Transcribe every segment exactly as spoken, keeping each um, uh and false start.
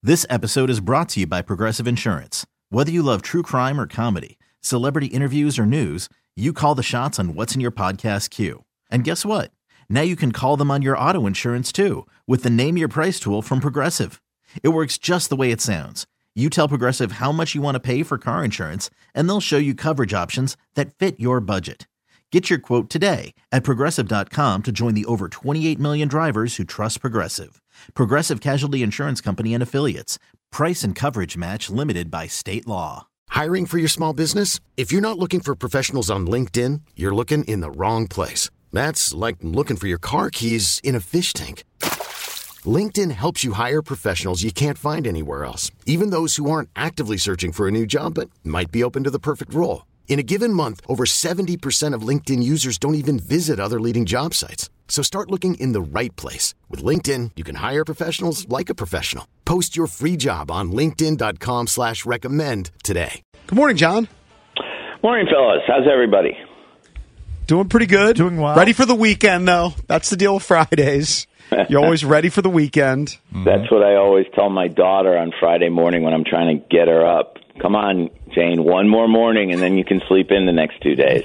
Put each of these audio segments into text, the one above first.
This episode is brought to you by Progressive Insurance. Whether you love true crime or comedy, celebrity interviews or news, you call the shots on what's in your podcast queue. And guess what? Now you can call them on your auto insurance too with the Name Your Price tool from Progressive. It works just the way it sounds. You tell Progressive how much you want to pay for car insurance, and they'll show you coverage options that fit your budget. Get your quote today at Progressive dot com to join the over twenty-eight million drivers who trust Progressive. Progressive Casualty Insurance Company and Affiliates. Price and coverage match limited by state law. Hiring for your small business? If you're not looking for professionals on LinkedIn, you're looking in the wrong place. That's like looking for your car keys in a fish tank. LinkedIn helps you hire professionals you can't find anywhere else, even those who aren't actively searching for a new job but might be open to the perfect role. In a given month, over seventy percent of LinkedIn users don't even visit other leading job sites. So start looking in the right place. With LinkedIn, you can hire professionals like a professional. Post your free job on linkedin dot com slash recommend today. Good morning, John. Morning, fellas. How's everybody? Doing pretty good. Doing well. Ready for the weekend, though. That's the deal with Fridays. You're always ready for the weekend. That's what I always tell my daughter on Friday morning when I'm trying to get her up. Come on, Jane, one more morning, and then you can sleep in the next two days.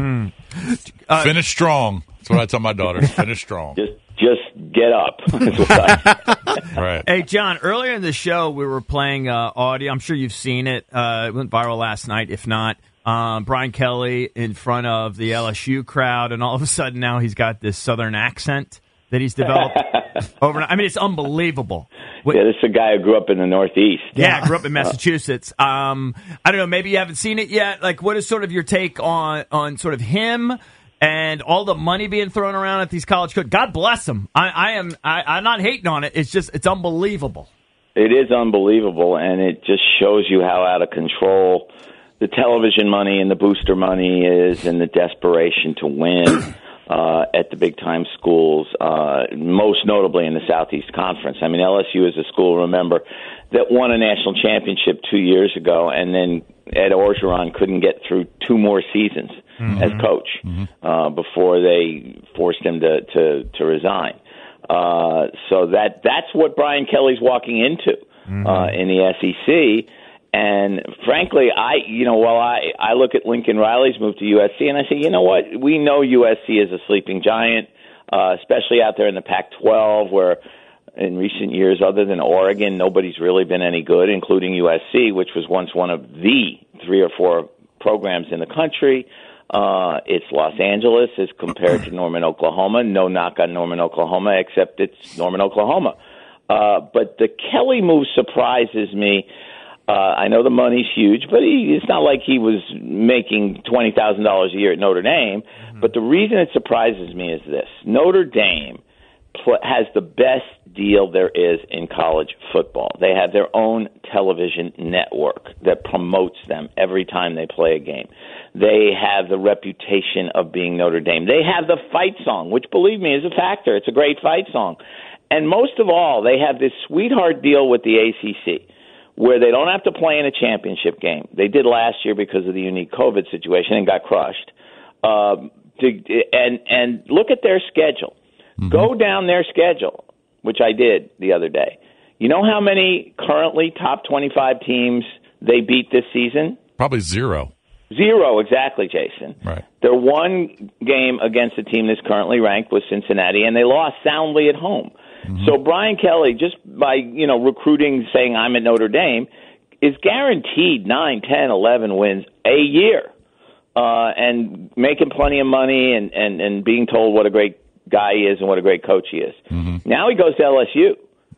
uh, Finish strong. That's what I tell my daughter. Finish strong. Just just get up. Right. Hey, John, earlier in the show, we were playing uh, audio. I'm sure you've seen it. Uh, it went viral last night, if not. Um, Brian Kelly in front of the L S U crowd, and all of a sudden now he's got this Southern accent that he's developed overnight. I mean, it's unbelievable. What, yeah, this is a guy who grew up in the Northeast. Yeah, yeah grew up in Massachusetts. Um, I don't know, maybe you haven't seen it yet. Like, what is sort of your take on, on sort of him and all the money being thrown around at these college coaches? God bless them. I, I am, I, I'm not hating on it. It's just, it's unbelievable. It is unbelievable, and it just shows you how out of control the television money and the booster money is, and the desperation to win. Uh, at the big-time schools, uh, most notably in the Southeast Conference. I mean, L S U is a school, remember, that won a national championship two years ago, and then Ed Orgeron couldn't get through two more seasons mm-hmm. as coach mm-hmm. uh, before they forced him to, to, to resign. Uh, so that that's what Brian Kelly's walking into mm-hmm. uh, in the S E C. And frankly, I, you know, while I, I look at Lincoln Riley's move to U S C, and I say, you know what, we know U S C is a sleeping giant, uh, especially out there in the Pac twelve, where in recent years, other than Oregon, nobody's really been any good, including U S C, which was once one of the three or four programs in the country. Uh, it's Los Angeles as compared to Norman, Oklahoma. No knock on Norman, Oklahoma, except it's Norman, Oklahoma. Uh, but the Kelly move surprises me. Uh, I know the money's huge, but he, it's not like he was making twenty thousand dollars a year at Notre Dame. Mm-hmm. But the reason it surprises me is this. Notre Dame pl- has the best deal there is in college football. They have their own television network that promotes them every time they play a game. They have the reputation of being Notre Dame. They have the fight song, which, believe me, is a factor. It's a great fight song. And most of all, they have this sweetheart deal with the A C C, where they don't have to play in a championship game. They did last year because of the unique COVID situation and got crushed. Um, to, and and look at their schedule. Mm-hmm. Go down their schedule, which I did the other day. You know how many currently top twenty-five teams they beat this season? Probably zero. Zero, exactly, Jason. Right. Their one game against a team that's currently ranked was Cincinnati, and they lost soundly at home. Mm-hmm. So Brian Kelly, just by, you know, recruiting, saying I'm at Notre Dame, is guaranteed nine, ten, eleven wins a year, uh, and making plenty of money and, and, and being told what a great guy he is and what a great coach he is. Mm-hmm. Now he goes to L S U,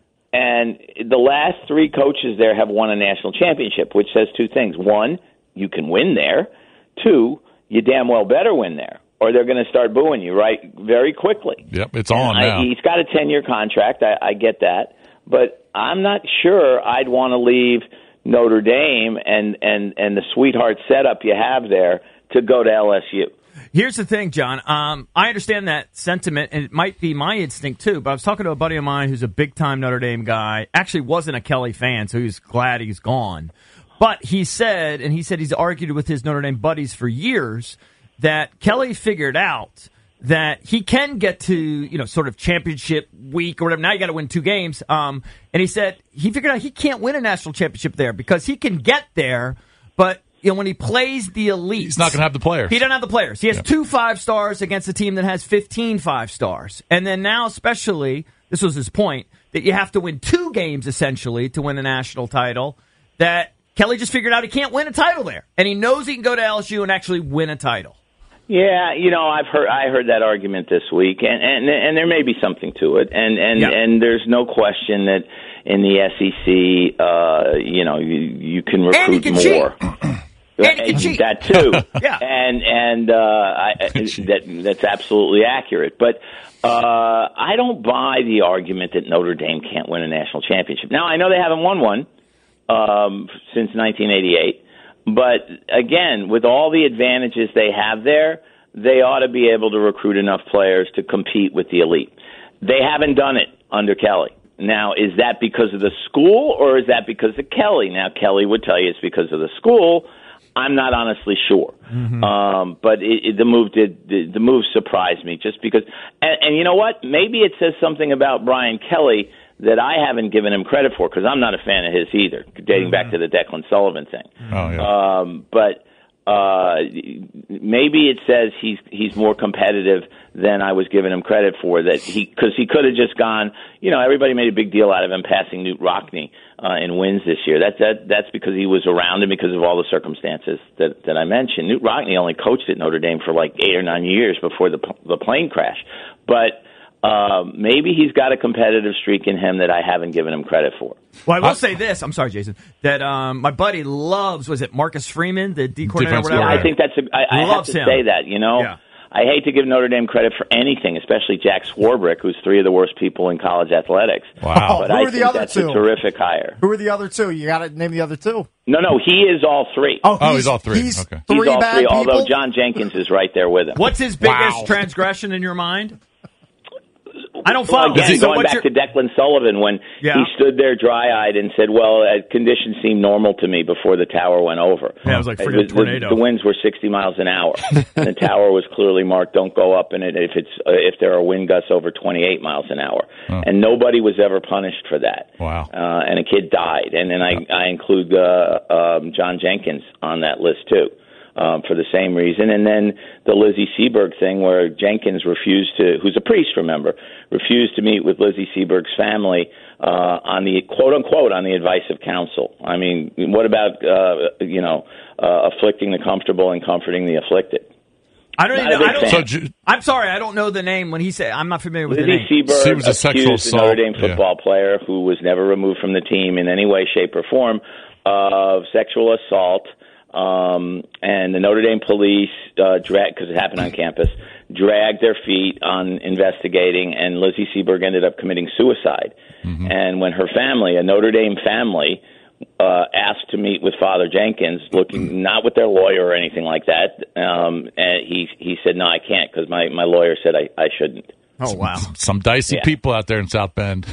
and the last three coaches there have won a national championship, which says two things. One, you can win there. Two, you damn well better win there, or they're going to start booing you right very quickly. Yep, it's on now. I, he's got a ten-year contract. I, I get that. But I'm not sure I'd want to leave Notre Dame and, and, and the sweetheart setup you have there to go to L S U. Here's the thing, John. Um, I understand that sentiment, and it might be my instinct, too. But I was talking to a buddy of mine who's a big-time Notre Dame guy. Actually wasn't a Kelly fan, so he's glad he's gone. But he said, and he said he's argued with his Notre Dame buddies for years, that Kelly figured out that he can get to, you know, sort of championship week or whatever. Now you got to win two games. Um, and he said he figured out he can't win a national championship there because he can get there, but you know, when he plays the elite, he's not going to have the players. He doesn't have the players. He has yeah. two five stars against a team that has fifteen five stars. And then now, especially, this was his point, that you have to win two games essentially to win a national title. That Kelly just figured out he can't win a title there, and he knows he can go to L S U and actually win a title. Yeah, you know, I've heard I heard that argument this week, and and, and there may be something to it, and and, yeah. and there's no question that in the S E C, uh, you know, you you can recruit can more. And he can cheat. That too, yeah, and and uh, I, that that's absolutely accurate. But uh, I don't buy the argument that Notre Dame can't win a national championship. Now I know they haven't won one um, since nineteen eighty-eight. But again, with all the advantages they have there, they ought to be able to recruit enough players to compete with the elite. They haven't done it under Kelly. Now, is that because of the school or is that because of Kelly? Now, Kelly would tell you it's because of the school. I'm not honestly sure. Mm-hmm. Um, but it, it, the move did the, the move surprised me just because. And, and you know what? Maybe it says something about Brian Kelly that I haven't given him credit for because I'm not a fan of his either, dating mm-hmm. back to the Declan Sullivan thing. Oh, yeah. Um, but uh, maybe it says he's he's more competitive than I was giving him credit for. That he because he could have just gone. You know, everybody made a big deal out of him passing Knute Rockne uh, in wins this year. That that that's because he was around and because of all the circumstances that that I mentioned. Knute Rockne only coached at Notre Dame for like eight or nine years before the the plane crash, but. Uh, maybe he's got a competitive streak in him that I haven't given him credit for. Well, I will I, say this. I'm sorry, Jason. That um, my buddy loves, was it Marcus Freeman, the D coordinator? Whatever? Yeah, I think that's a, I, I have to him. say that, you know. Yeah. I hate to give Notre Dame credit for anything, especially Jack Swarbrick, who's three of the worst people in college athletics. Wow. But Who I are the think other that's two? a terrific hire. Who are the other two? You got to name the other two. No, no, he is all three. Oh, he's, oh, he's all three. He's okay. three he's all bad three, people? although John Jenkins is right there with him. What's his biggest wow. transgression in your mind? I don't follow. Well, again, so going back your... to Declan Sullivan when yeah. he stood there dry-eyed and said, well, uh, conditions seemed normal to me before the tower went over. Yeah, it was like freaking tornado. The, the winds were sixty miles an hour. And the tower was clearly marked, don't go up in it if it's uh, if there are wind gusts over twenty-eight miles an hour. Oh. And nobody was ever punished for that. Wow. Uh, and a kid died. And then I, I include uh, um, John Jenkins on that list, too. Um, for the same reason. And then the Lizzie Seberg thing where Jenkins refused to, who's a priest, remember, refused to meet with Lizzie Seberg's family uh, on the, quote-unquote, on the advice of counsel. I mean, what about, uh, you know, uh, afflicting the comfortable and comforting the afflicted? I don't even know. I don't, so, ju- I'm sorry, I don't know the name. When he said, I'm not familiar with Lizzie the name. Seberg she was a sexual accused assault. a Notre Dame football yeah. player who was never removed from the team in any way, shape, or form of sexual assault. Um, and the Notre Dame police, uh, drag, cause it happened on campus, dragged their feet on investigating, and Lizzie Seberg ended up committing suicide. Mm-hmm. And when her family, a Notre Dame family, uh, asked to meet with Father Jenkins, looking not with their lawyer or anything like that, um, and he, he said, no, I can't, cause my, my lawyer said I, I shouldn't. Oh, wow. Some, some dicey yeah. people out there in South Bend.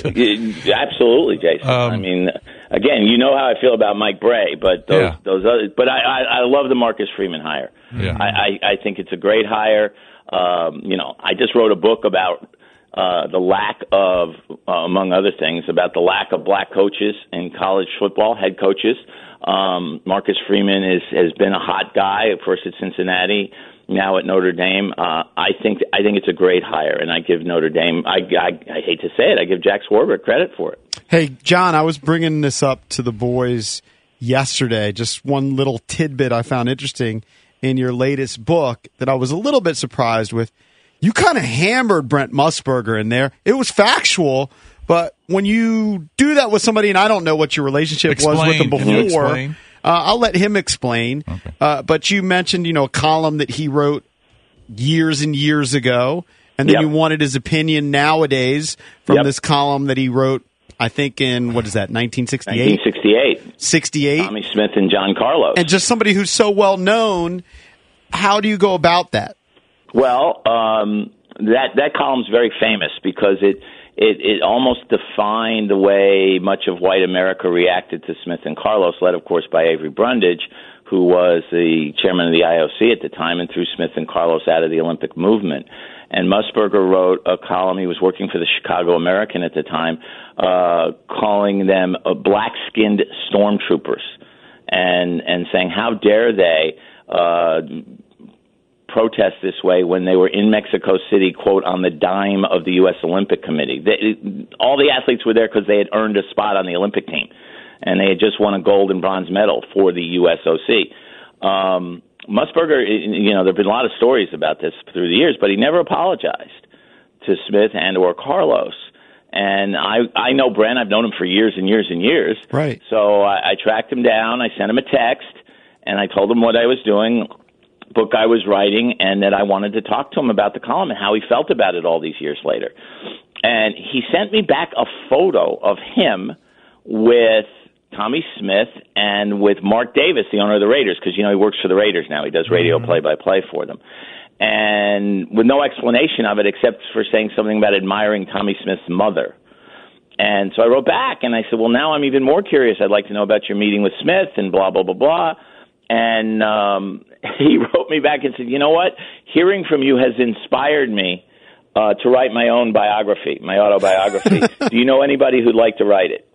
Absolutely, Jason. Um, I mean, again, you know how I feel about Mike Bray, but those, yeah. those other, but I, I, I love the Marcus Freeman hire. Yeah. I, I, I think it's a great hire. Um, you know, I just wrote a book about uh, the lack of, uh, among other things, about the lack of black coaches in college football, head coaches. Um, Marcus Freeman is, has been a hot guy, first at Cincinnati, now at Notre Dame. Uh, I think I think it's a great hire, and I give Notre Dame, I, I, I hate to say it, I give Jack Swarbrick credit for it. Hey, John, I was bringing this up to the boys yesterday, just one little tidbit I found interesting in your latest book that I was a little bit surprised with. You kind of hammered Brent Musburger in there. It was factual, but when you do that with somebody, and I don't know what your relationship explain. was with them Can you before, explain? Uh, I'll let him explain. Okay. Uh, but you mentioned, you know, a column that he wrote years and years ago, and then Yep. you wanted his opinion nowadays from Yep. this column that he wrote, I think in, what is that, nineteen sixty-eight? nineteen sixty-eight. sixty-eight. Tommy Smith and John Carlos. And just somebody who's so well known, how do you go about that? Well, um, that that column's very famous because it, it it almost defined the way much of white America reacted to Smith and Carlos, led, of course, by Avery Brundage, who was the chairman of the I O C at the time and threw Smith and Carlos out of the Olympic movement. And Musburger wrote a column. He was working for the Chicago American at the time, uh, calling them uh, black-skinned stormtroopers, and and saying, how dare they uh, protest this way when they were in Mexico City, quote, on the dime of the U S Olympic Committee. They, all the athletes were there because they had earned a spot on the Olympic team, and they had just won a gold and bronze medal for the U S O C. Um, Musburger, you know, there have been a lot of stories about this through the years, but he never apologized to Smith and or Carlos. And I, I know Brent. I've known him for years and years and years. Right. So I, I tracked him down. I sent him a text, and I told him what I was doing, book I was writing, and that I wanted to talk to him about the column and how he felt about it all these years later. And he sent me back a photo of him with Tommy Smith and with Mark Davis, the owner of the Raiders, because, you know, he works for the Raiders now. He does radio mm-hmm. play-by-play for them. And with no explanation of it except for saying something about admiring Tommy Smith's mother. And so I wrote back, and I said, well, now I'm even more curious. I'd like to know about your meeting with Smith and blah, blah, blah, blah. And um, he wrote me back and said, you know what? Hearing from you has inspired me uh, to write my own biography, my autobiography. Do you know anybody who'd like to write it?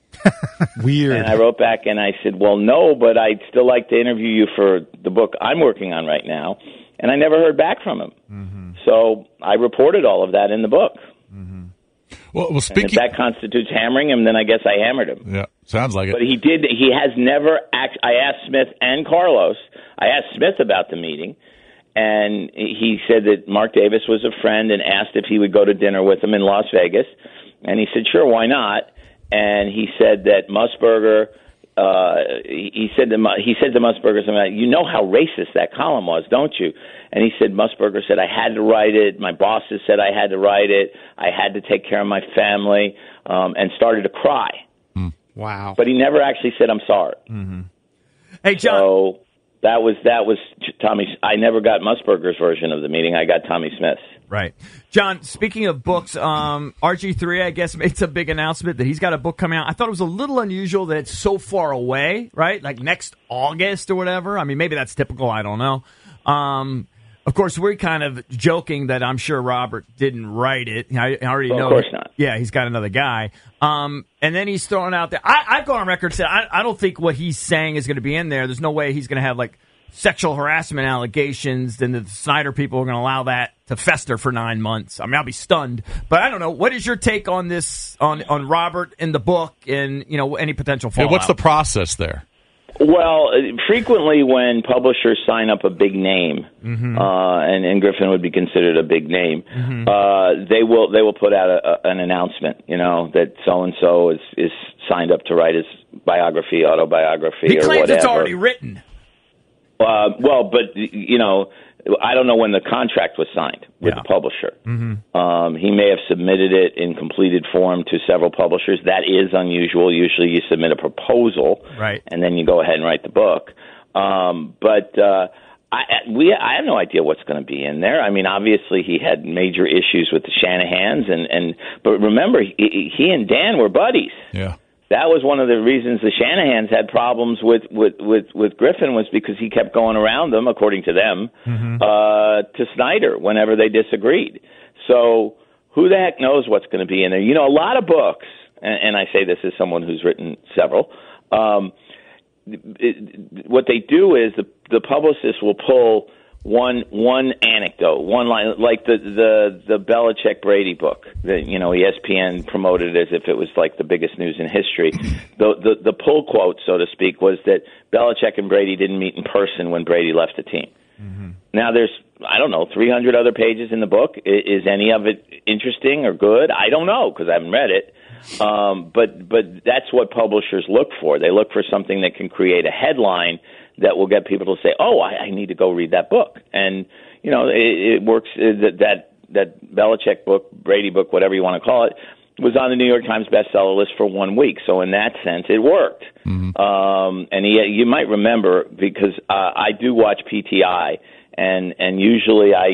Weird. And I wrote back and I said, well, no, but I'd still like to interview you for the book I'm working on right now. And I never heard back from him. Mm-hmm. So I reported all of that in the book. Mm-hmm. Well, well, speaking, and if that constitutes hammering him, then I guess I hammered him. Yeah, sounds like it. But he did. He has never. Act, I asked Smith and Carlos. I asked Smith about the meeting, and he said that Mark Davis was a friend and asked if he would go to dinner with him in Las Vegas, and he said, "Sure, why not?" And he said that Musburger. Uh, he said to he said to Musburger something like, "You know how racist that column was, don't you?" And he said, Musburger said, "I had to write it. My bosses said I had to write it. I had to take care of my family," um, and started to cry. Mm. Wow! But he never actually said, "I'm sorry." Mm-hmm. Hey, John. So that was that was Tommy. I never got Musburger's version of the meeting. I got Tommy Smith's. Right. John, speaking of books, um, R G three, I guess, made some big announcement that he's got a book coming out. I thought it was a little unusual that it's so far away, right? Like next August or whatever. I mean, maybe that's typical. I don't know. Um, of course, we're kind of joking that I'm sure Robert didn't write it. I, I already well, know. Of course not. Yeah, he's got another guy. Um, and then he's throwing out there. I, I've gone on record and said I, I don't think what he's saying is going to be in there. There's no way he's going to have, like, sexual harassment allegations, then the Snyder people are going to allow that to fester for nine months. I mean, I'll be stunned. But I don't know. What is your take on this, on, on Robert in the book and, you know, any potential fallout? Hey, what's the process there? Well, frequently when publishers sign up a big name, mm-hmm. uh, and, and Griffin would be considered a big name, mm-hmm. uh, they will they will put out a, a, an announcement, you know, that so and so is is signed up to write his biography, autobiography, he or claims whatever. It's already written. Uh, well, but, you know, I don't know when the contract was signed with yeah. the publisher. Mm-hmm. Um, he may have submitted it in completed form to several publishers. That is unusual. Usually you submit a proposal, right, and then you go ahead and write the book. Um, but uh, I, we, I have no idea what's going to be in there. I mean, obviously he had major issues with the Shanahans, and, and but remember, he, he and Dan were buddies. Yeah. That was one of the reasons the Shanahans had problems with, with, with, with Griffin, was because he kept going around them, according to them, mm-hmm. uh, to Snyder whenever they disagreed. So who the heck knows what's going to be in there? You know, a lot of books, and, and I say this as someone who's written several, um, it, what they do is the, the publicist will pull one one anecdote, one line, like the the the Belichick Brady book. That, you know, E S P N promoted it as if it was like the biggest news in history. The the the pull quote, so to speak, was that Belichick and Brady didn't meet in person when Brady left the team. Mm-hmm. Now there's, I don't know, three hundred other pages in the book. Is, is any of it interesting or good? I don't know, because I haven't read it. Um, but but that's what publishers look for. They look for something that can create a headline that will get people to say, "Oh, I, I need to go read that book." And you know, it, it works. That that that Belichick book, Brady book, whatever you want to call it, was on the New York Times bestseller list for one week. So in that sense, it worked. Mm-hmm. Um, and he, you might remember, because uh, I do watch P T I, and and usually I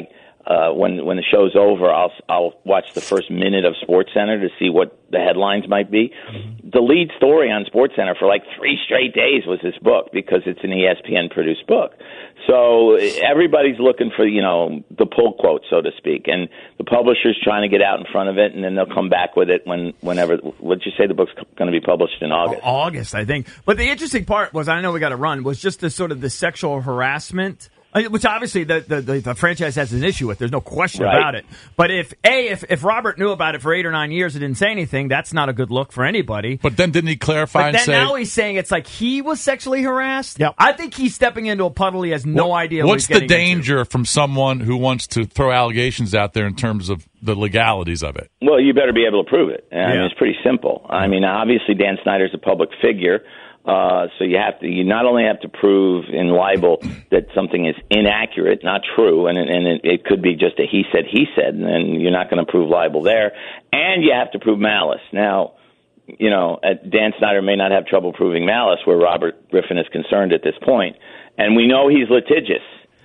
uh, when when the show's over, I'll I'll watch the first minute of SportsCenter to see what the headlines might be. Mm-hmm. The lead story on SportsCenter for like three straight days was this book because it's an E S P N produced book. So everybody's looking for, you know, the pull quote, so to speak, and the publisher's trying to get out in front of it, and then they'll come back with it when whenever. What'd you say the book's going to be published in August? August, I think. But the interesting part was, I know we got to run, was just the sort of the sexual harassment. Which obviously the, the, the, the franchise has an issue with. There's no question right. about it. But if, A, if, if Robert knew about it for eight or nine years and didn't say anything, that's not a good look for anybody. But then didn't he clarify but and then say... now he's saying it's like he was sexually harassed? Yep. I think he's stepping into a puddle he has no what, idea what's what he's the getting danger into. From someone who wants to throw allegations out there in terms of the legalities of it? Well, you better be able to prove it. I yeah. mean, it's pretty simple. I mean, obviously Dan Snyder's a public figure. Uh, so you have to, you not only have to prove in libel that something is inaccurate, not true, and, and it, it could be just a he said, he said, and then you're not going to prove libel there, and you have to prove malice. Now, you know, Dan Snyder may not have trouble proving malice where Robert Griffin is concerned at this point, and we know he's litigious.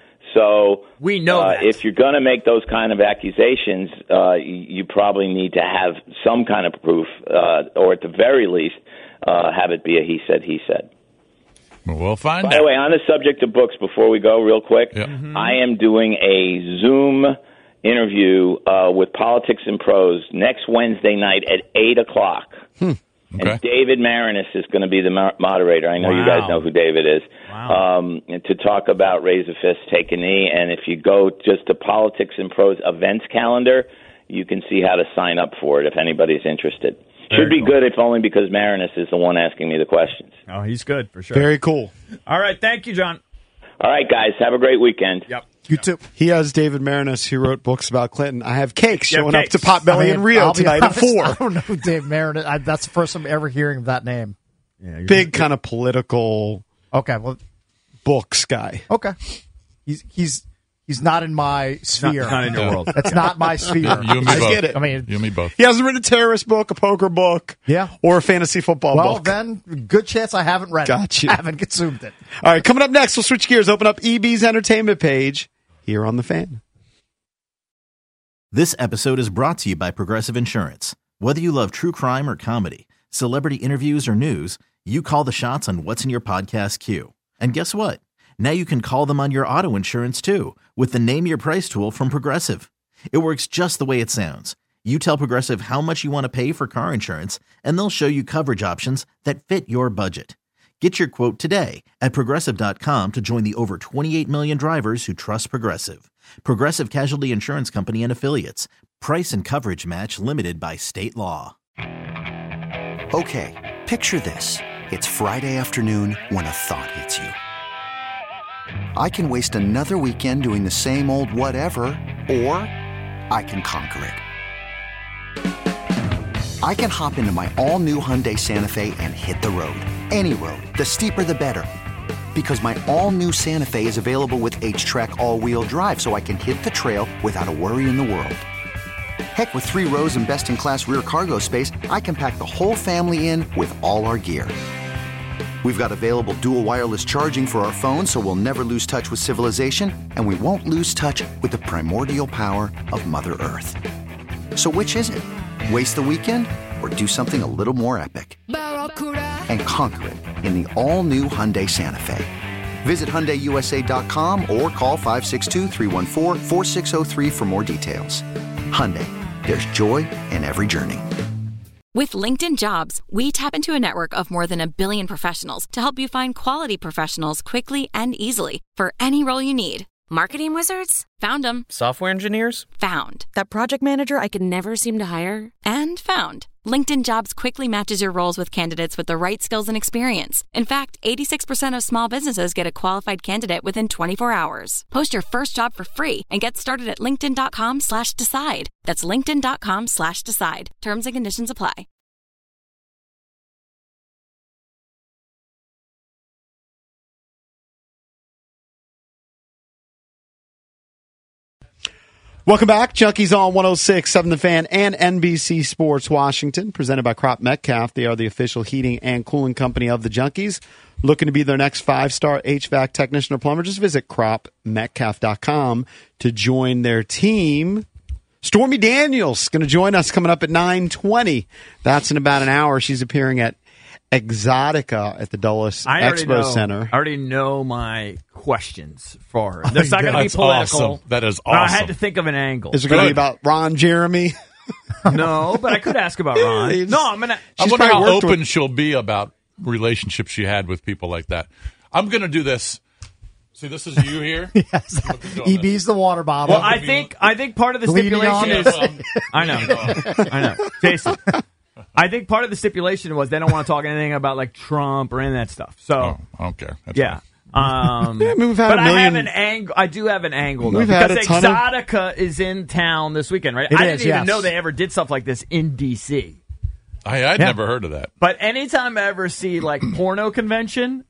So we know uh, that. If you're going to make those kind of accusations, uh, you, you probably need to have some kind of proof, uh, or at the very least, Uh, have it be a he said, he said. Well, we'll find By out. the way, on the subject of books, before we go real quick, Yep. Mm-hmm. I am doing a Zoom interview uh, with Politics and Prose next Wednesday night at eight o'clock. Hmm. Okay. And David Marinus is going to be the mo- moderator. I know Wow. you guys know who David is. Wow. Um, to talk about Raise a Fist, Take a Knee. And if you go just to Politics and Prose events calendar, you can see how to sign up for it if anybody's interested. Very Should be cool. good if only because Marinus is the one asking me the questions. Oh, he's good, for sure. Very cool. All right, thank you, John. All right, guys, have a great weekend. Yep. You too. He has David Marinus, who wrote books about Clinton. I have cakes Yeah, showing cakes. up to Potbelly I mean, in Rio I'll be tonight at honest, four. I don't know who Dave Marinus. I, that's the first time ever hearing of that name. Yeah, Big kind of political Okay, well, books guy. okay. He's he's he's not in my sphere. not in your Yeah. world. That's not my sphere. You and me I both. get it. I mean, You and me both. He hasn't written a terrorist book, a poker book, Yeah. or a fantasy football well, book. then, good chance I haven't read Got it. you. I haven't consumed it. All right, coming up next, we'll switch gears, open up E B's entertainment page here on The Fan. This episode is brought to you by Progressive Insurance. Whether you love true crime or comedy, celebrity interviews or news, you call the shots on what's in your podcast queue. And guess what? Now you can call them on your auto insurance too with the Name Your Price tool from Progressive. It works just the way it sounds. You tell Progressive how much you want to pay for car insurance, and they'll show you coverage options that fit your budget. Get your quote today at Progressive dot com to join the over twenty-eight million drivers who trust Progressive. Progressive Casualty Insurance Company and Affiliates. Price and coverage match limited by state law. Okay, picture this. It's Friday afternoon when a thought hits you. I can waste another weekend doing the same old whatever, or I can conquer it. I can hop into my all-new Hyundai Santa Fe and hit the road. Any road. The steeper, the better. Because my all-new Santa Fe is available with H-Track all-wheel drive, so I can hit the trail without a worry in the world. Heck, with three rows and best-in-class rear cargo space, I can pack the whole family in with all our gear. We've got available dual wireless charging for our phones, so we'll never lose touch with civilization, and we won't lose touch with the primordial power of Mother Earth. So which is it? Waste the weekend or do something a little more epic? And conquer it in the all-new Hyundai Santa Fe. Visit Hyundai U S A dot com or call five six two, three one four, four six zero three for more details. Hyundai, there's joy in every journey. With LinkedIn Jobs, we tap into a network of more than a billion professionals to help you find quality professionals quickly and easily for any role you need. Marketing wizards? Found them. Software engineers? Found. That project manager I could never seem to hire? And found. LinkedIn Jobs quickly matches your roles with candidates with the right skills and experience. In fact, eighty-six percent of small businesses get a qualified candidate within twenty-four hours. Post your first job for free and get started at linkedin.com slash decide. That's linkedin.com slash decide. Terms and conditions apply. Welcome back. Junkies on one oh six point seven The Fan and N B C Sports Washington, presented by Crop Metcalf. They are the official heating and cooling company of the Junkies. Looking to be their next five-star H V A C technician or plumber? Just visit crop metcalf dot com to join their team. Stormy Daniels going to join us coming up at nine twenty. That's in about an hour. She's appearing at Exotica at the Dulles I Expo know, Center. I already know my questions for her. There's not going to be political. Awesome. That is But I awesome. had to think of an angle. Is it going to be about Ron Jeremy? No, but I could ask about Ron. Yeah, no, I'm going to. I She's wonder how probably worked open with- she'll be about relationships she had with people like that. I'm going to do this. See, this is you here. Yes. E B's the water bottle. Well, I think I think part of the Bleeding stipulation on is. it. I know, I know, Jason. I think part of the stipulation was they don't want to talk anything about like Trump or any of that stuff. So Oh, I don't care. That's yeah. Um, Yeah, I mean, we've had but a I have million- an angle. I do have an angle though, We've had because a ton of- Exotica is in town this weekend, right? It I is, didn't even yes. know they ever did stuff like this in D C. I, I'd Yeah. never heard of that. But anytime I ever see like porno convention,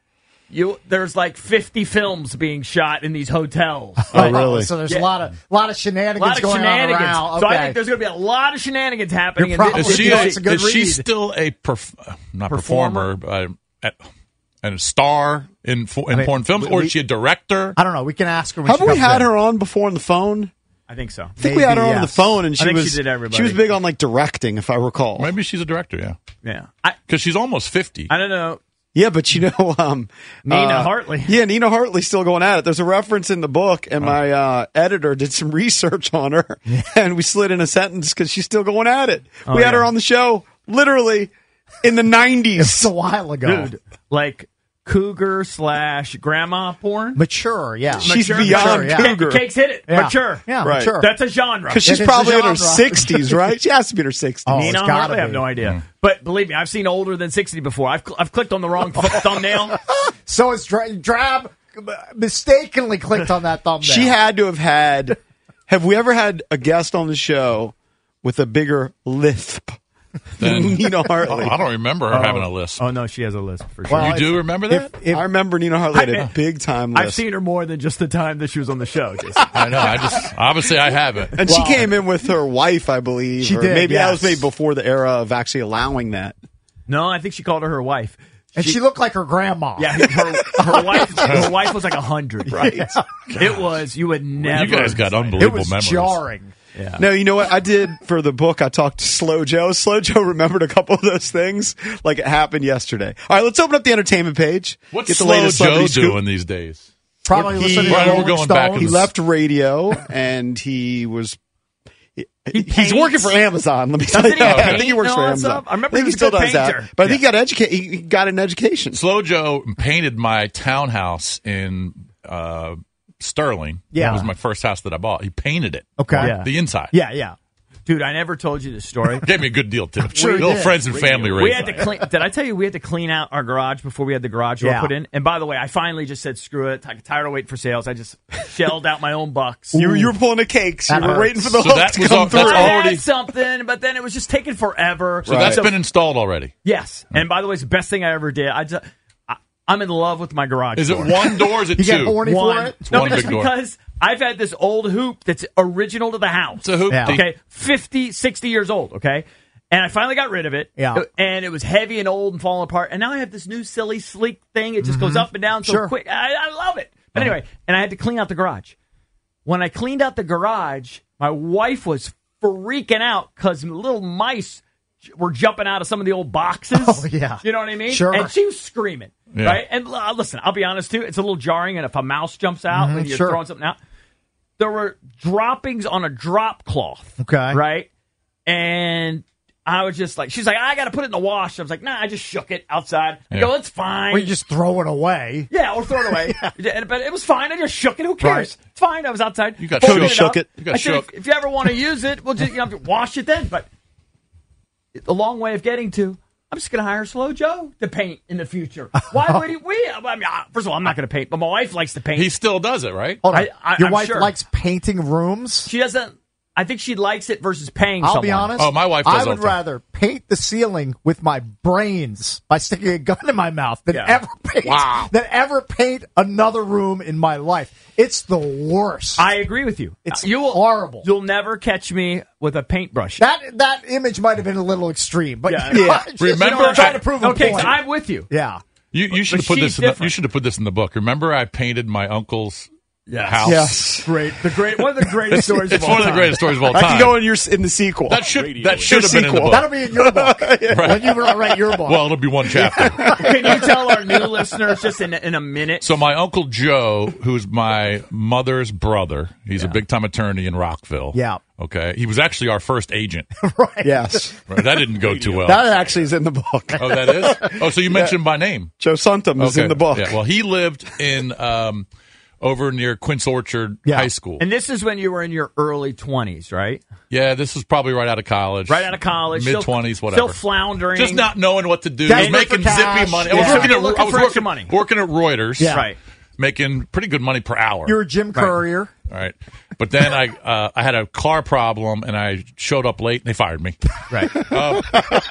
you there's like fifty films being shot in these hotels. Oh, really? So there's Yeah. a lot of lot of A shenanigans lot of going shenanigans. on around. So I Okay. think there's going to be a lot of shenanigans happening. You're in probably- this- Is she, Yeah, a, it's a good is she read. still a perf- not Performer? performer, but a, a star in fo- in I mean, porn films, we- or we- is she a director? I don't know. We can ask her when Have she we comes had in. her on before on the phone? I think so. I think we had her Maybe, on the yes. phone, and I she think she was did everybody. she was big on like directing, if I recall. Maybe she's a director. Yeah, Yeah. I, because she's almost fifty. I don't know. Yeah, but you know, um, Nina uh, Hartley. Yeah, Nina Hartley's still going at it. There's a reference in the book, and my uh, editor did some research on her, and we slid in a sentence because she's still going at it. Oh, we had yeah. her on the show literally in the It's nineties. a while ago. Dude, like cougar slash grandma porn. Mature, yeah. She's Mature, beyond mature, yeah. cougar. Cakes hit it. Yeah. Mature. Yeah, Right. mature. That's a genre. Because she's It is a probably in her genre. sixties, right? She has to be in her sixties. Oh, Nina it's gotta Hartley, I have be. no idea. But believe me, I've seen older than sixty before. I've, cl- I've clicked on the wrong th- thumbnail. So it's dra- Drab mistakenly clicked on that thumbnail. She had to have had. Have we ever had a guest on the show with a bigger lisp than Then- Nina Hartley? I don't remember her having a list. Oh, no, she has a list for sure. Well, you do if- remember that? If, if, I remember Nina Hartley had I- a big time list. I've seen her more than just the time that she was on the show, Jason. I know. I just obviously I haven't. And she came in with her wife, I believe. She or did, Maybe that was yes. maybe before the era of actually allowing that. No, I think she called her her wife. and she looked like her grandma. Yeah, her, her wife. Her wife was like a hundred. Right? It was. You would never. You guys got It unbelievable was memories. jarring. Yeah. No, you know what I did for the book? I talked to Slow Joe. Slow Joe remembered a couple of those things like it happened yesterday. All right, let's open up the entertainment page. What's Get the Slow latest Joe celebrity scoop. doing these days? Probably He- listening to Right, we're Rolling going back in Stones. He the- left radio and he was. He he's paints. working for Amazon. Let me tell Doesn't you. he I paint think he works and for all that Amazon. stuff? I remember think he he still was a does that. painter. But I think he got educa- He got an education. Slow Joe painted my townhouse in uh, Sterling. Yeah. That was my first house that I bought. He painted it. Okay. Yeah. The inside. Yeah, yeah. Dude, I never told you this story. Gave me a good deal, too. sure he Little did. friends and family We rate. had to clean. Did I tell you we had to clean out our garage before we had the garage door Yeah. put in? And by the way, I finally just said screw it. I'm tired of waiting for sales. I just shelled out my own bucks. You, you were pulling the cakes. That you were hurts. waiting for the So hook that to was come all- through. that's I already- had something, but then it was just taking forever. So that's been installed already. Yes. And by the way, it's the best thing I ever did. I just, I, I'm in love with my garage Is it door. one door or is it You two? get horny One. for it? It's No, one it's big door. because I've had this old hoop that's original to the house. It's a hoop. Yeah. Okay, fifty, sixty years old, okay? And I finally got rid of it. Yeah. And it was heavy and old and falling apart. And now I have this new silly, sleek thing. It just goes up and down so Sure. quick. I, I love it. But anyway, and I had to clean out the garage. When I cleaned out the garage, my wife was freaking out because little mice were jumping out of some of the old boxes. Oh, yeah. You know what I mean? Sure. And she was screaming. Yeah. Right? And uh, listen, I'll be honest too. It's a little jarring. And if a mouse jumps out when you're sure. throwing something out, there were droppings on a drop cloth. Okay. Right? And I was just like, she's like, I got to put it in the wash. I was like, nah, I just shook it outside. I Yeah. go, it's fine. Or you just throw it away. Yeah, or throw it away. And- But it was fine. I just shook it. Who cares? Right. It's fine. I was outside. You got Folded shook. Shook up. it. You got I said, shook. if, if you ever want to use it, we'll just you know wash it then. But the long way of getting to, I'm just going to hire Slow Joe to paint in the future. Why would he? We? I mean, uh, first of all, I'm not going to paint, but my wife likes to paint. He still does it, right? Hold on. I- I- Your I'm wife sure. likes painting rooms? she doesn't. I think she likes it versus paying. I'll someone. be honest. Oh, my wife I does all would the time. rather paint the ceiling with my brains by sticking a gun in my mouth than Yeah. ever paint Wow. than ever paint another room in my life. It's the worst. I agree with you. It's you will, horrible. You'll never catch me with a paintbrush. That that image might have been a little extreme, but Yeah. yeah. Yeah. Remember- I'm trying to prove a Okay, point. so I'm with you. Yeah. You, you should But have put she's this. In the, different. you should have put this in the book. Remember, I painted my uncle's Yes. house. Yes. Great. The great. One of the greatest stories. It's of all one of the time. greatest stories of all That time. can go in your in the sequel. that should that should have been in the sequel. book. That'll be in your book when you write your book. Well, it'll be one chapter. Can you tell our new listeners just in in a minute? So my uncle Joe, who's my mother's brother, he's a big time attorney in Rockville. Yeah. Okay. He was actually our first agent. right. Yes. Right? That didn't go too well. That actually is in the book. Oh, that is? Oh, so you mentioned him by name. Joe Suntum is Okay. in the book. Yeah. Well, he lived in um, over near Quince Orchard Yeah. High School. And this is when you were in your early twenties, right? Yeah, this was probably right out of college. Right out of college, Mid twenties, whatever. Still floundering, Just not knowing what to do. Desperate Just making for cash. zippy money. I Yeah. was working at, Looking I was for working, extra money. working at Reuters. Yeah. Right. Making pretty good money per hour. You're a Jim Courier. All right. But then I uh, I had a car problem and I showed up late and they fired me. Right. Um,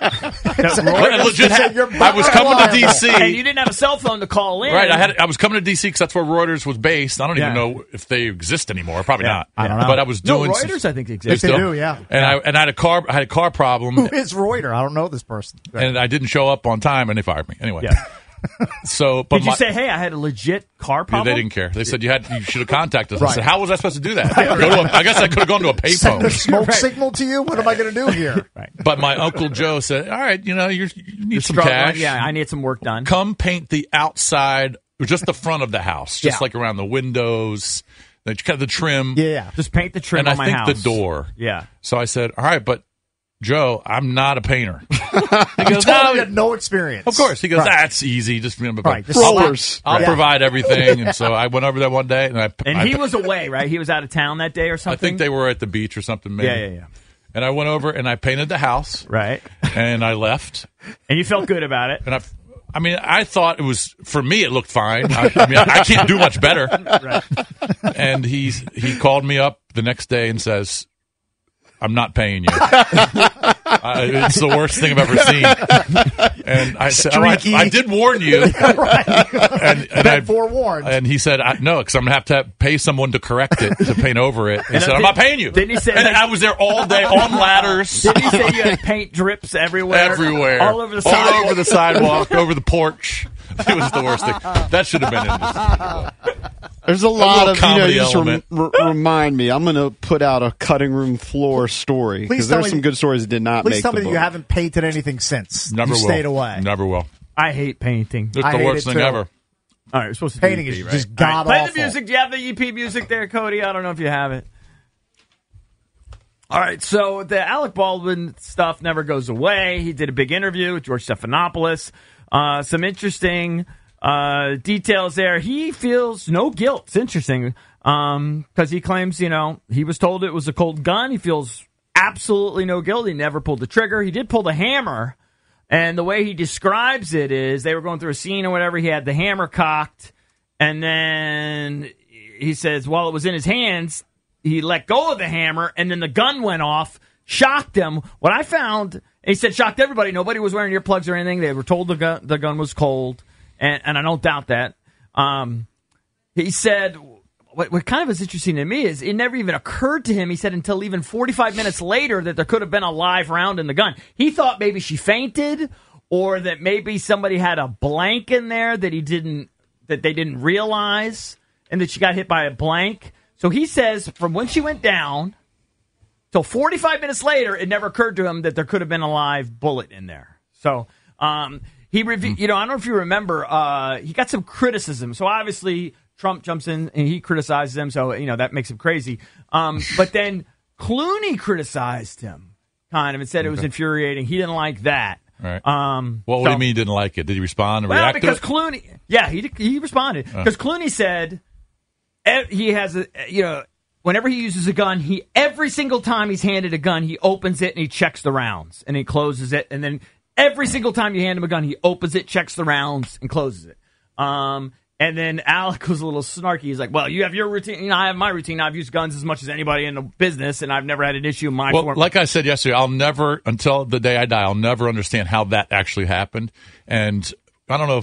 Roy- legit, said you're I was coming to D liable. C. and you didn't have a cell phone to call in. Right, I had I was coming to D C because that's where Reuters was based. I don't even Yeah. know if they exist anymore. Probably Yeah. not. I don't know. But I was No, doing Reuters, some- I think, They exists. They still- do, yeah. And I and I had a car I had a car problem Who is Reuter? I don't know this person. and I didn't show up on time and they fired me anyway. Yeah. So, but Did you my- say, "Hey, I had a legit car Yeah, problem"? they didn't care. They said you had you should have contacted us. I Right. said, how was I supposed to do that? Go to a, I guess I could have gone to a Send a payphone. smoke Right. signal to you? What am I going to do here? Right. But my uncle Joe said, "All right, you know, you're, you need You're some struggling. cash. Yeah, I need some work done. Come paint the outside, just the front of the house, just Yeah. like around the windows, the kind of the trim, Yeah. Just paint the trim and on I my think house. the door." Yeah. So I said, "All right, but Joe, I'm not a painter." He goes, Totally "No, had no experience. of course." He goes, Right. "That's easy. Just remember, Right, just I'll, rollers. I'll Yeah. provide everything." And so I went over there one day, and I And I, he was away, right? He was out of town that day or I something. think they were at the beach or something. Maybe. Yeah, yeah, yeah. And I went over and I painted the house, Right. and I left. And you felt good about it. And I, I mean, I thought it was for me. It looked fine. I, I mean, I can't do much better. Right. And he's he called me up the next day and says, "I'm not paying you." Uh, it's the worst thing I've ever seen. And I said, oh, I, Streaky. I did warn you. And, and I, Been forewarned. and he said, I, "No, because I'm gonna have to have, pay someone to correct it to paint over it." He And said, I "I'm think- not paying you." didn't he say And that- I was there all day on ladders. Didn't he say you had paint drips everywhere? Everywhere, All over the all sidewalk. over the sidewalk, over the porch. It was the worst thing. That should have been in this. There's a lot little of, you know, comedy you just rem- element. r- remind me. I'm going to put out a cutting room floor story Please because tell there's me- some good stories that did not Please make tell the me that book. you haven't painted anything since. Never you will. stayed away. Never will. I hate painting. It's I the hate worst it thing too. ever. All right, we're supposed to Painting do E is P, right? just All right, play god-awful. the music. Do you have the E P music there, Cody? I don't know if you have it. All right, so the Alec Baldwin stuff never goes away. He did a big interview with George Stephanopoulos. Uh, some interesting uh, details there. He feels no guilt. It's interesting um, because he claims, you know, he was told it was a cold gun. He feels absolutely no guilt. He never pulled the trigger. He did pull the hammer. And the way he describes it is they were going through a scene or whatever. He had the hammer cocked. And then he says, while it was in his hands, he let go of the hammer. And then the gun went off, shocked him. What I found, and he said shocked everybody. Nobody was wearing earplugs or anything. They were told the gun, the gun was cold. And, and I don't doubt that. Um, he said, what, what kind of is interesting to me is it never even occurred to him, he said, until even forty-five minutes later that there could have been a live round in the gun. He thought maybe she fainted or that maybe somebody had a blank in there that he didn't, that they didn't realize and that she got hit by a blank. So he says from when she went down till forty-five minutes later, it never occurred to him that there could have been a live bullet in there. So, um, he, rev- you know, I don't know if you remember, uh, he got some criticism. So obviously Trump jumps in and he criticizes him. So, you know, that makes him crazy. Um, but then Clooney criticized him kind of and said it was infuriating. He didn't like that. Right. Um, What so- do you mean he didn't like it? Did he respond and well, react because to it? Clooney, yeah, he he responded because Clooney said eh, he has a, you know, whenever he uses a gun, he every single time he's handed a gun, he opens it and he checks the rounds and he closes it, and then every single time you hand him a gun, he opens it, checks the rounds, and closes it. Um, and then Alec was a little snarky. He's like, "Well, you have your routine. You know, I have my routine. I've used guns as much as anybody in the business, and I've never had an issue in my Well, form." like I said yesterday, I'll never, until the day I die, I'll never understand how that actually happened. And I don't know if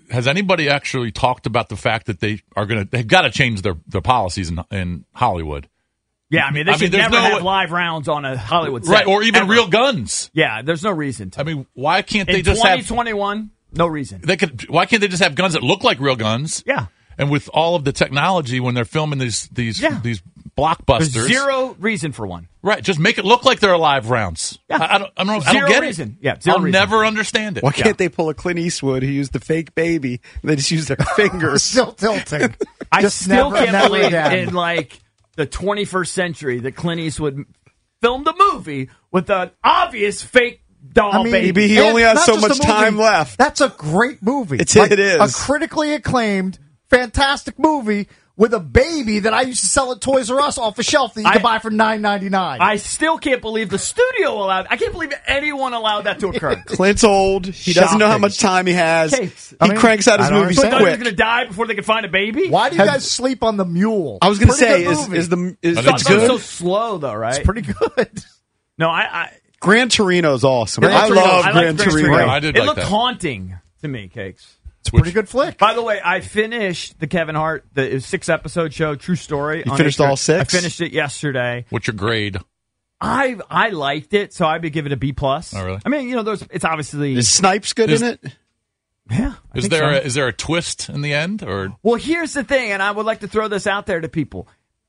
has anybody actually talked about the fact that they are going to? They've got to change their, their policies in in Hollywood. Yeah, I mean, they I should mean, never no, have live rounds on a Hollywood set. Right, or even ever. real guns. Yeah, there's no reason to. I mean, why can't they in just twenty have twenty-one? No reason. They could. Why can't they just have guns that look like real guns? Yeah. And with all of the technology, when they're filming these these Yeah. these blockbusters, There's zero reason for one. right? Just make it look like they're live rounds. Yeah. I, I don't. I don't. I Zero don't get reason. it. Yeah, zero I'll reason. never understand it. Why can't they pull a Clint Eastwood who used the fake baby? And they just use their fingers. Still tilting. I Just still never- can't never believe again. in like the twenty-first century that Clint Eastwood filmed a movie with an obvious fake doll I mean, baby. Maybe he and only has not so just a much movie, time left. That's a great movie. It's- Like, it is. a critically acclaimed, fantastic movie with a baby that I used to sell at Toys R Us off a shelf that you I- could buy for nine ninety-nine. I still can't believe the studio allowed. I can't believe anyone allowed that to occur. Clint's old. He doesn't know how Shocking. much time he has. Cakes. He I mean, cranks out his I don't movies So they're quick. going to die before they can find a baby. Why do you guys sleep on The Mule? I was going to Pretty say, good is, movie. is the is I So, think it's it's it's good? so slow though, right? It's pretty good. No, I. I Gran Torino's awesome. Gran I Torino- love I Gran like Gran Torino. I did it like looked that. haunting to me, Cakes. It's a pretty good flick. By the way, I finished the Kevin Hart, the it was six episode show, True Story. You on finished H B O. all six? I finished it yesterday. What's your grade? I I liked it, so I'd be giving it a B plus. Oh, really? I mean, you know, there's it's obviously Is Snipes good Is- in it? yeah. I Is think there so. a, is there a twist in the end or Well, here's the thing, and I would like to throw this out there to people.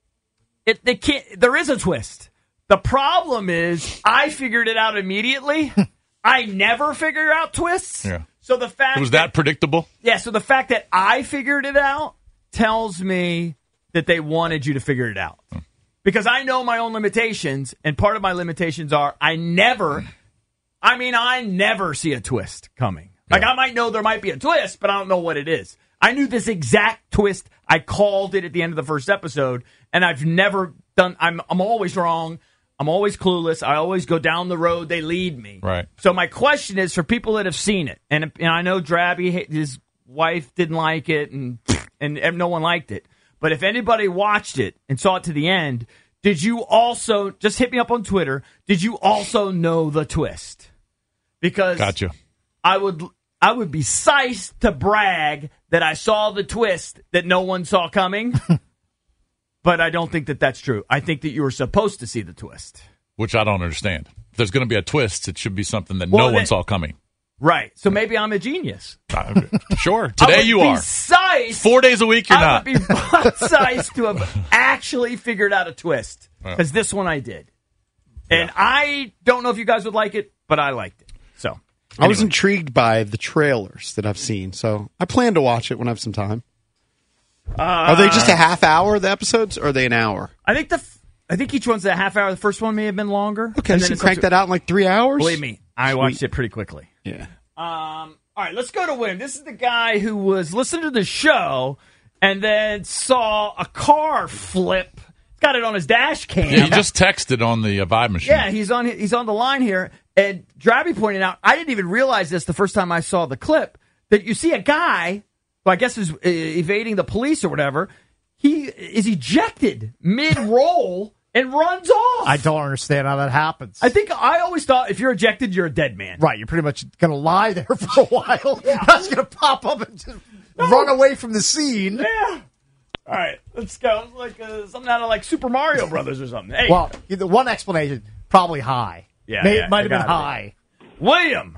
It they can't. There is a twist. The problem is, I figured it out immediately. I never figure out twists. Yeah. So the fact was that predictable? yeah, so the fact that I figured it out tells me that they wanted you to figure it out. Because I know my own limitations, and part of my limitations are I never, I mean, I never see a twist coming. Like, I might know there might be a twist, but I don't know what it is. I knew this exact twist. I called it at the end of the first episode, and I've never done, I'm, I'm always wrong. I'm always clueless. I always go down the road they lead me. Right. So my question is for people that have seen it, and, and I know Drabby, his wife didn't like it, and, and and no one liked it. But if anybody watched it and saw it to the end, did you also just hit me up on Twitter? Did you also know the twist? Because Gotcha. I would I would be psyched to brag that I saw the twist that no one saw coming. But I don't think that that's true. I think that you were supposed to see the twist. Which I don't understand. If there's going to be a twist, it should be something that Well, no that- one saw coming. Right. So maybe I'm a genius. Uh, sure. I Today would you be are. Psyched, Four days a week, you're I not. would be psyched to have actually figured out a twist. Because this one I did. And I don't know if you guys would like it, but I liked it. So I was anyway. intrigued by the trailers that I've seen, so I plan to watch it when I have some time. Uh, Are they just a half hour, the episodes, or are they an hour? I think the f- I think each one's a half hour. The first one may have been longer. Okay, And so then you it's crank up to- that out in like three hours? Believe me, I watched it pretty quickly. Yeah. Um, all right, let's go to William. This is the guy who was listening to the show and then saw a car flip. He's got it on his dash cam. Yeah, he just texted on the uh, Vibe machine. Yeah, he's on he's on the line here. And Drabby pointed out, I didn't even realize this the first time I saw the clip, that you see a guy who I guess is uh, evading the police or whatever. He is ejected mid-roll and runs off. I don't understand how that happens. I think I always thought if you're ejected, you're a dead man. Right, you're pretty much going to lie there for a while. You're not going to pop up and just run away from the scene. Yeah. All right, let's go. It's like uh, something out of like Super Mario Brothers or something. Hey, Well, the one explanation, probably high. Yeah, May, yeah, might it have been gotta be. high. William.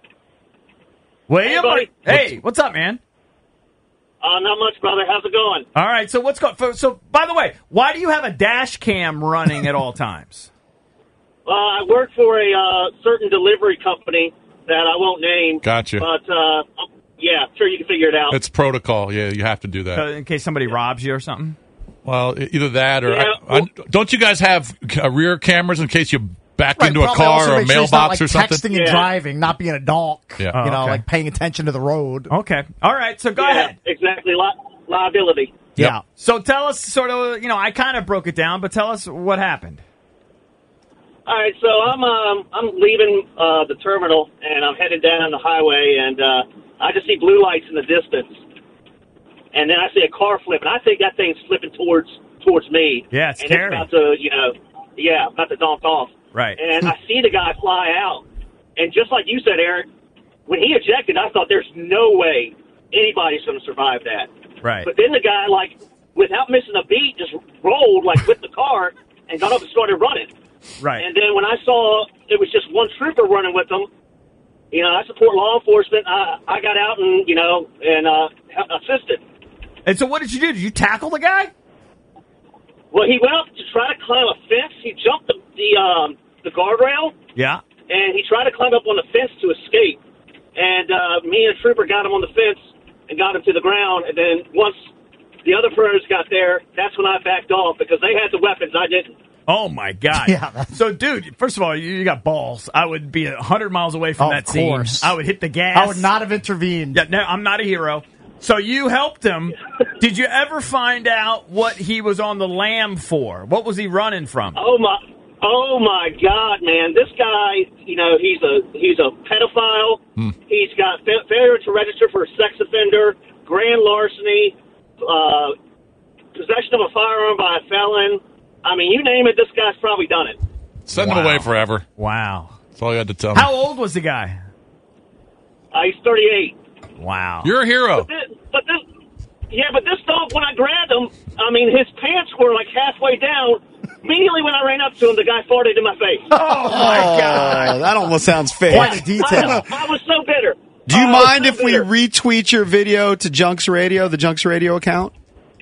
William, Hey, buddy. hey, what's up, man? Uh, not much, brother. How's it going? All right, so what's going? So, by the way, why do you have a dash cam running at all times? Uh, I work for a uh, certain delivery company that I won't name. Gotcha. But, uh, yeah, sure you can figure it out. It's protocol. Yeah, you have to do that. Uh, in case somebody robs you or something. Well, e- either that or Yeah, I, I, don't you guys have uh, rear cameras in case you back Right, into a probably car also or a make sure he's not, mailbox like, or something? texting and Yeah. driving, not being a donk. Yeah. Oh, you know, okay. like paying attention to the road. Okay, all right. So go yeah, ahead. exactly. Li- liability. Yeah. So tell us, sort of, you know, I kind of broke it down, but tell us what happened. All right, so I'm um, I'm leaving uh, the terminal, and I'm headed down the highway, and uh, I just see blue lights in the distance. And then I see a car flip, and I think that thing's flipping towards towards me. Yeah, it's and scary. It's about to, you know, yeah, about to donk off. Right. And I see the guy fly out. And just like you said, Eric, when he ejected, I thought there's no way anybody's going to survive that. Right. But then the guy, like, without missing a beat, just rolled, like, with the car and got up and started running. Right. And then when I saw it was just one trooper running with them, you know, I support law enforcement. I, I got out and, you know, and uh, assisted. And so what did you do? Did you tackle the guy? Well, he went up to try to climb a fence. He jumped the the, um, the guardrail. Yeah. And he tried to climb up on the fence to escape. And uh, me and a trooper got him on the fence and got him to the ground. And then once the other pros got there, that's when I backed off because they had the weapons. I didn't. Oh, my God. Yeah. So, dude, first of all, you got balls. I would be one hundred miles away from Of that scene. course. I would hit the gas. I would not have intervened. Yeah, no, I'm not a hero. So you helped him. Did you ever find out what he was on the lam for? What was he running from? Oh, my. Oh my God, man! This guy, you know, he's a he's a pedophile. Hmm. He's got fa- failure to register for a sex offender, grand larceny, uh, possession of a firearm by a felon. I mean, you name it, this guy's probably done it. Send Wow. him away forever. Wow. That's all you had to tell me. How old was the guy? Uh, he's thirty-eight. Wow. You're a hero. But this, but this, yeah, but this dog, when I grabbed him, I mean, his pants were like halfway down. Immediately when I ran up to him, the guy farted in my face. Oh, my God. Oh, that almost sounds fake. Quite a detail. I, I was so bitter. Do you I was mind so if we bitter. retweet your video to Junks Radio, the Junks Radio account?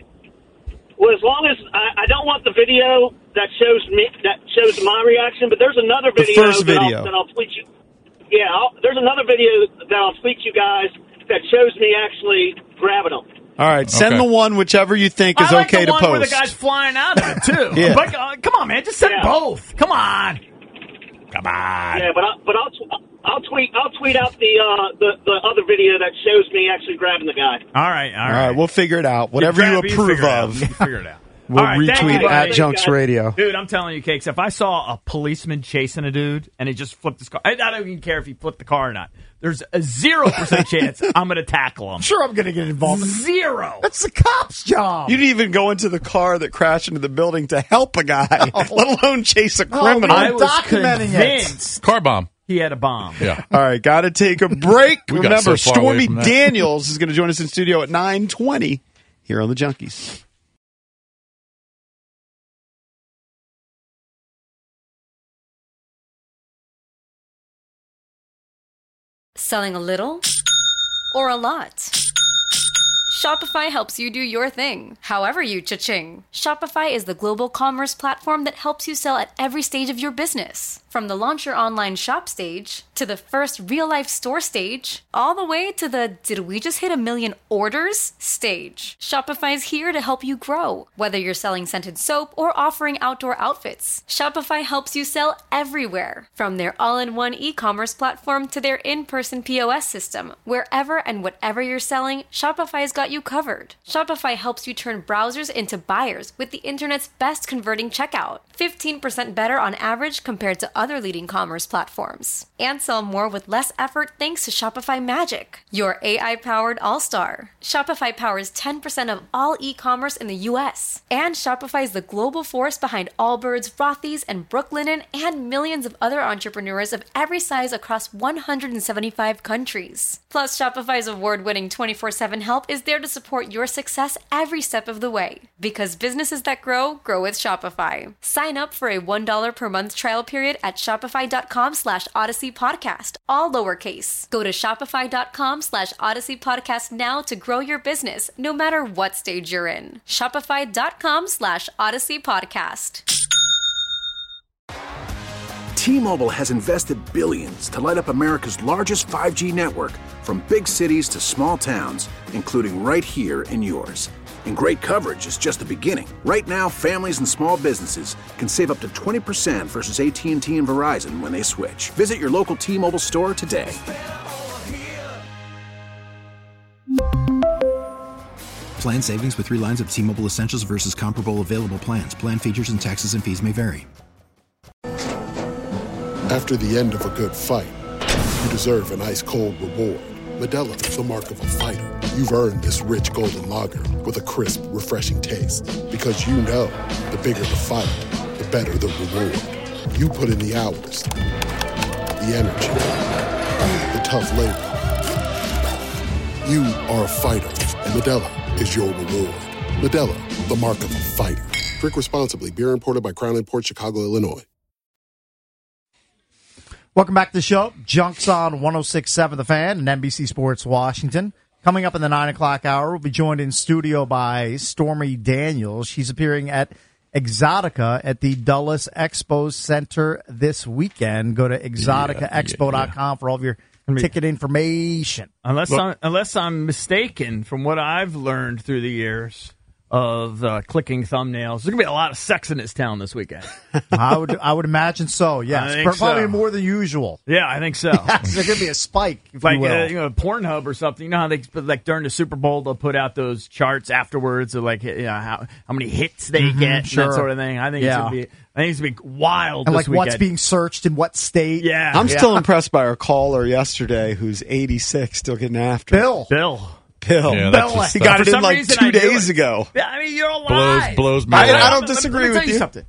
Well, as long as I, I don't want the video that shows me that shows my reaction, but there's another The video, first that, video. I'll, that I'll tweet you. Yeah, I'll, there's another video that I'll tweet you guys that shows me actually grabbing them. All right, send Okay. the one, whichever you think is I like okay the to one post. where the guy's flying out of it, too. Yeah. But, uh, come on, man. Just send Yeah. both. Come on. Come on. Yeah, but I, but I'll tw- I'll tweet I'll tweet out the uh the, the other video that shows me actually grabbing the guy. All right, all All right. right, we'll figure it out. Whatever you grab it, approve figure it out. of, You figure it out. we'll All right, thank retweet you, at buddy. Junks Radio. Dude, I'm telling you, Cakes, if I saw a policeman chasing a dude and he just flipped his car, I, I don't even care if he flipped the car or not. There's a zero percent chance I'm going to tackle him. Sure, I'm going to get involved. Zero. That's the cop's job. You didn't even go into the car that crashed into the building to help a guy, let alone chase a No, criminal. I'm I was documenting it. convinced Car bomb. he had a bomb. Yeah. All right, got to take a break. We got Remember, so far away Stormy from that. Daniels is going to join us in studio at nine twenty here on the Junkies. Selling a little or a lot? Shopify helps you do your thing, however you cha-ching. Shopify is the global commerce platform that helps you sell at every stage of your business. From the launch your online shop stage, to the first real-life store stage, all the way to the did we just hit a million orders stage. Shopify is here to help you grow. Whether you're selling scented soap or offering outdoor outfits, Shopify helps you sell everywhere. From their all-in-one e-commerce platform to their in-person P O S system, wherever and whatever you're selling, Shopify's got you covered. Shopify helps you turn browsers into buyers with the internet's best converting checkout. fifteen percent better on average compared to other leading commerce platforms. And sell more with less effort thanks to Shopify Magic, your A I-powered all-star. Shopify powers ten percent of all e-commerce in the U S. And Shopify is the global force behind Allbirds, Rothy's, and Brooklinen, and millions of other entrepreneurs of every size across one hundred seventy-five countries. Plus, Shopify's award-winning twenty-four seven help is there to support your success every step of the way. Because businesses that grow, grow with Shopify. Sign up for a one dollar per month trial period at shopify.com slash Odyssey Podcast, all lowercase. Go to shopify.com slash Odyssey Podcast now to grow your business, no matter what stage you're in. Shopify.com slash Odyssey Podcast. T-Mobile has invested billions to light up America's largest five G network, from big cities to small towns, including right here in yours. And great coverage is just the beginning. Right now, families and small businesses can save up to twenty percent versus A T and T and Verizon when they switch. Visit your local T-Mobile store today. Plan savings with three lines of T-Mobile Essentials versus comparable available plans. Plan features and taxes and fees may vary. After the end of a good fight, you deserve an ice-cold reward. Modelo is the mark of a fighter. You've earned this rich golden lager with a crisp, refreshing taste. Because you know, the bigger the fight, the better the reward. You put in the hours, the energy, the tough labor. You are a fighter, and Modelo is your reward. Modelo, the mark of a fighter. Drink responsibly. Beer imported by Crown Imports, Chicago, Illinois. Welcome back to the show. Junks on one oh six point seven The Fan and N B C Sports Washington. Coming up in the nine o'clock hour, we'll be joined in studio by Stormy Daniels. She's appearing at Exotica at the Dulles Expo Center this weekend. Go to exotica expo dot com yeah, yeah. for all of your ticket information. Unless I'm, unless I'm mistaken, from what I've learned through the years of uh, clicking thumbnails, there's going to be a lot of sex in this town this weekend. I would I would imagine so, yes. Probably so. More than usual. Yeah, I think so. Yes, there's going to be a spike, if like you will. Uh, you know, Pornhub or something. You know how they, like during the Super Bowl, they'll put out those charts afterwards of like, you know, how, how many hits they mm-hmm, get, sure. and that sort of thing. I think yeah. it's going to be... I think it's going to be wild and this like weekend. what's being searched in what state. Yeah. I'm yeah. still impressed by our caller yesterday who's eighty-six, still getting after Bill. it. Bill. Bill. Yeah, Bill. just, he got uh, it in like two days it. ago. Yeah, I mean, you're alive. Blows, blows me I, away. I don't disagree let me, let me with tell you. you. Something.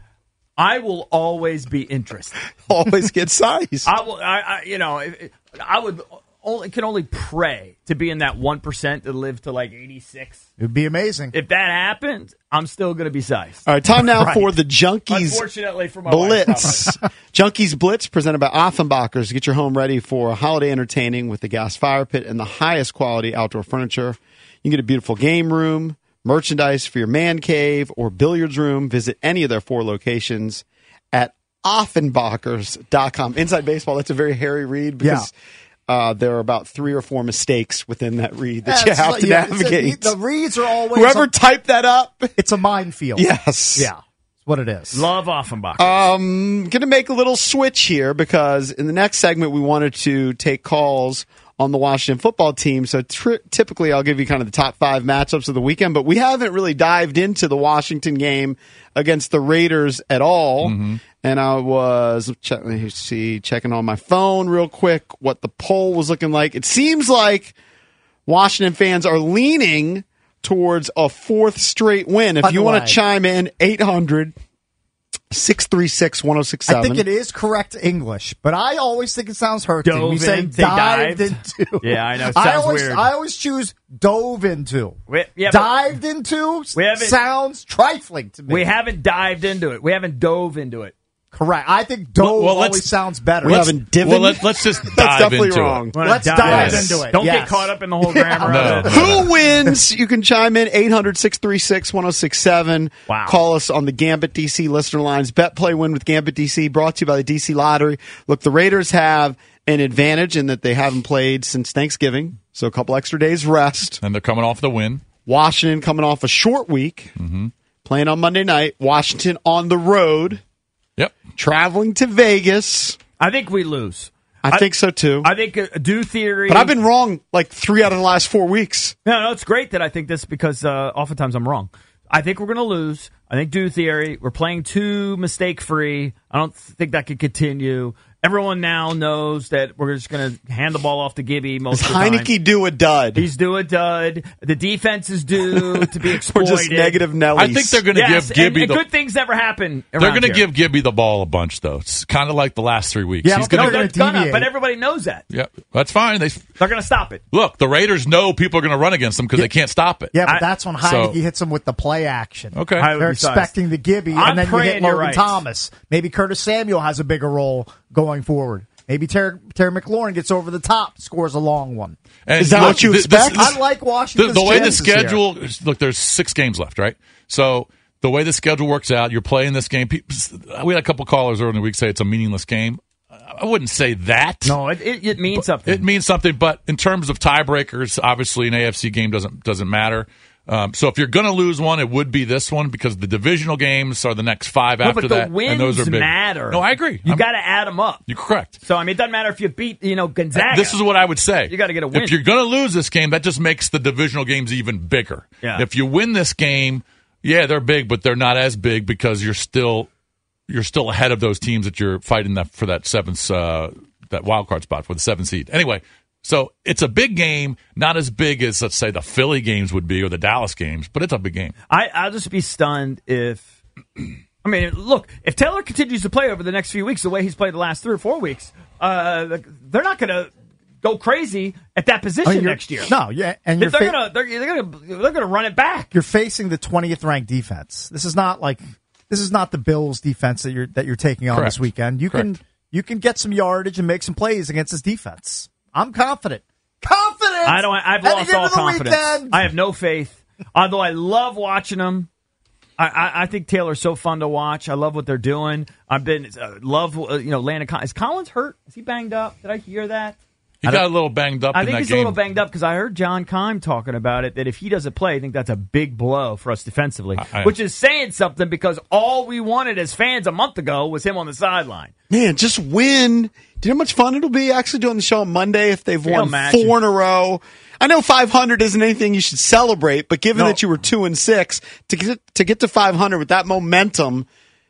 I will always be interested. Always get size. I will. I, I you know, if, I would only can only pray to be in that one percent to live to like eighty-six. It would be amazing. If that happens, I'm still going to be sized. All right, time now right. for the Junkies Unfortunately for my Blitz. Junkies Blitz presented by Offenbachers. Get your home ready for holiday entertaining with the gas fire pit and the highest quality outdoor furniture. You can get a beautiful game room, merchandise for your man cave, or billiards room. Visit any of their four locations at Offenbachers dot com. Inside Baseball, that's a very hairy read because yeah. uh, there are about three or four mistakes within that read that yeah, you have like, to yeah, navigate. A, the reads are always... Whoever a, typed that up... It's a minefield. Yes. Yeah, that's what it is. Love Offenbachers. Um, going to make a little switch here because in the next segment we wanted to take calls on the Washington football team. So tri- typically I'll give you kind of the top five matchups of the weekend, but we haven't really dived into the Washington game against the Raiders at all. Mm-hmm. And I was check, let me see, checking on my phone real quick what the poll was looking like. It seems like Washington fans are leaning towards a fourth straight win. If you want to chime in, eight hundred six three six one oh six seven. I think it is correct English, but I always think it sounds hurting. Dove We say in, dived, dived into. Yeah, I know. It I sounds always, weird. I always choose dove into. We, yeah, but dived into we haven't- sounds trifling to me. we haven't dived into it. We haven't dove into it. Correct. I think dove Well, well, always let's- sounds better. We haven't diven. Well, let, let's just That's dive definitely into wrong. it. Let's dive, dive yes. into it. Don't Yes. get caught up in the whole grammar No. of it. Who wins? You can chime in eight hundred six three six one oh six seven. Wow. Call us on the Gambit D C listener lines. Bet, play, win with Gambit D C, brought to you by the D C Lottery. Look, the Raiders have an advantage in that they haven't played since Thanksgiving, so a couple extra days rest. And they're coming off the win. Washington coming off a short week, Mm-hmm. playing on Monday night. Washington on the road, Yep. traveling to Vegas. I think we lose. I, I think so, too. I think uh, do theory. But I've been wrong like three out of the last four weeks. No, no, it's great that I think this because uh, oftentimes I'm wrong. I think we're going to lose. I think do theory. We're playing too mistake free. I don't think that could continue. Everyone now knows that we're just going to hand the ball off to Gibby most Does of the time. Heineke do a dud? He's due a dud. The defense is due to be exploited. We're just negative Nellies. I think they're going to yes, give Gibby and, the. and good things never happen. They're going to here. give Gibby the ball a bunch, though. It's kind of like the last three weeks. Yeah, He's but gonna, they're No, gonna they're gonna, deviate. but everybody knows that. yeah, that's fine. They They're going to stop it. look. The Raiders know people are going to run against them because they can't stop it. Yeah, but I- that's when so- Heineke hits him with the play action. Okay. I would They're be sized. expecting the Gibby, I'm and then you praying hit you're Logan right. Thomas. Maybe Curtis Samuel has a bigger role going forward. Maybe Terry, Terry McLaurin gets over the top, scores a long one. And Is that look, what you th- expect? this- I like the, Washington's the way the chances here. schedule look, there's six games left, right? So the way the schedule works out, you're playing this game. People, we had a couple callers earlier in the week say it's a meaningless game. I wouldn't say that. No, it, it, it means something. It means something, but in terms of tiebreakers, obviously an A F C game doesn't doesn't matter. Um, so if you're going to lose one, it would be this one because the divisional games are the next five no, after but the that, wins and those are big. matter. No, I agree. You I'm- got to add them up. You're correct. So I mean, it doesn't matter if you beat, you know, Gonzaga. This is what I would say. You gotta get a win. If you're going to lose this game, that just makes the divisional games even bigger. Yeah. If you win this game, yeah, they're big, but they're not as big because you're still you're still ahead of those teams that you're fighting that for that seventh uh, that wild card spot for the seventh seed. Anyway, so it's a big game, not as big as let's say the Philly games would be or the Dallas games, but it's a big game. I, I'll just be stunned if. I mean, look, if Taylor continues to play over the next few weeks the way he's played the last three or four weeks, uh, they're not going to go crazy at that position I mean, you're- next year. No, yeah, and If you're they're fa- gonna they're, they're gonna they're gonna run it back. You're facing the twentieth ranked defense. This is not like this is not the Bills defense that you're that you're taking on Correct. this weekend. You Correct. can you can get some yardage and make some plays against this defense. I'm confident. Confident. I don't. I've Heading lost all into the confidence. weekend. I have no faith. Although I love watching them. I, I, I think Taylor's so fun to watch. I love what they're doing. I've been uh, love uh, you know Landon. Collins. Is Collins hurt? Is he banged up? Did I hear that? He got a little banged up I in think that he's game. a little banged up because I heard John Keim talking about it, that if he doesn't play, I think that's a big blow for us defensively, I- which is saying something because all we wanted as fans a month ago was him on the sideline. Man, just win. Do you know how much fun it'll be actually doing the show on Monday if they've Can you won imagine? four in a row? I know five hundred isn't anything you should celebrate, but given No. that you were two and six, to get to get to five hundred with that momentum,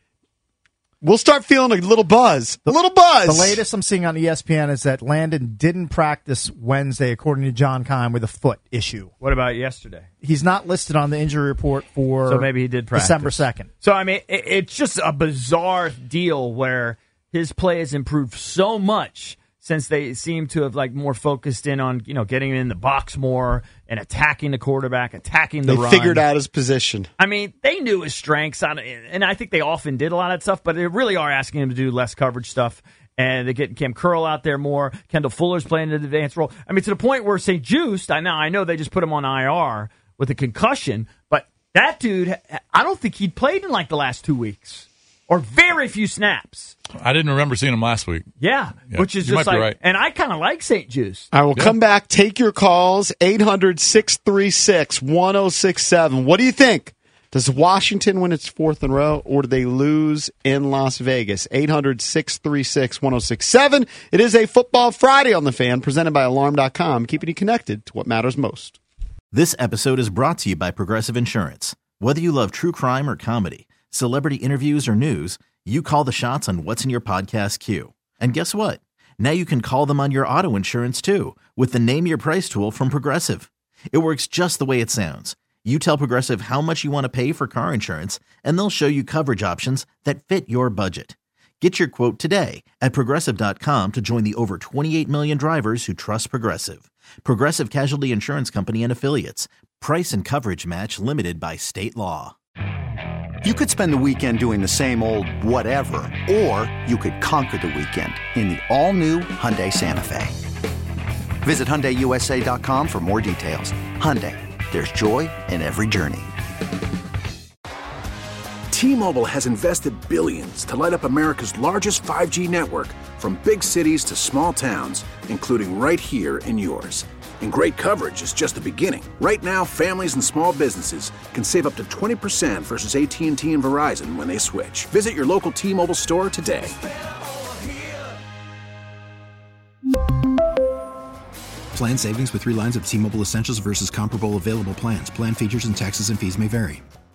we'll start feeling a little buzz. A little buzz. The latest I'm seeing on E S P N is that Landon didn't practice Wednesday, according to John Keim, with a foot issue. What about yesterday? He's not listed on the injury report for So maybe he did practice. December second. So, I mean, it, it's just a bizarre deal where his play has improved so much since they seem to have like more focused in on, you know, getting in the box more and attacking the quarterback, attacking the They run. figured out his position. I mean, they knew his strengths, on, and I think they often did a lot of that stuff, but they really are asking him to do less coverage stuff. And they're getting Cam Curl out there more. Kendall Fuller's playing an advanced role. I mean, to the point where Saint Just, I know, I know they just put him on I R with a concussion, but that dude, I don't think he'd played in like the last two weeks. Or very few snaps. I didn't remember seeing him last week. Yeah, Yeah, which is you just might be like, right. and I kind of like Saint Just. I will Yeah. come back, take your calls, eight hundred, six three six, one oh six seven. What do you think? Does Washington win its fourth in a row, or do they lose in Las Vegas? eight hundred, six three six, one oh six seven. It is a Football Friday on the Fan, presented by Alarm dot com, keeping you connected to what matters most. This episode is brought to you by Progressive Insurance. Whether you love true crime or comedy, celebrity interviews or news, you call the shots on what's in your podcast queue. And guess what? Now you can call them on your auto insurance too with the Name Your Price tool from Progressive. It works just the way it sounds. You tell Progressive how much you want to pay for car insurance, and they'll show you coverage options that fit your budget. Get your quote today at Progressive dot com to join the over twenty-eight million drivers who trust Progressive. Progressive Casualty Insurance Company and Affiliates. Price and coverage match limited by state law. You could spend the weekend doing the same old whatever, or you could conquer the weekend in the all-new Hyundai Santa Fe. Visit Hyundai U S A dot com for more details. Hyundai, there's joy in every journey. T-Mobile has invested billions to light up America's largest five G network, from big cities to small towns, including right here in yours. And great coverage is just the beginning. Right now, families and small businesses can save up to twenty percent versus A T and T and Verizon when they switch. Visit your local T-Mobile store today. Plan savings with three lines of T-Mobile Essentials versus comparable available plans. Plan features and taxes and fees may vary.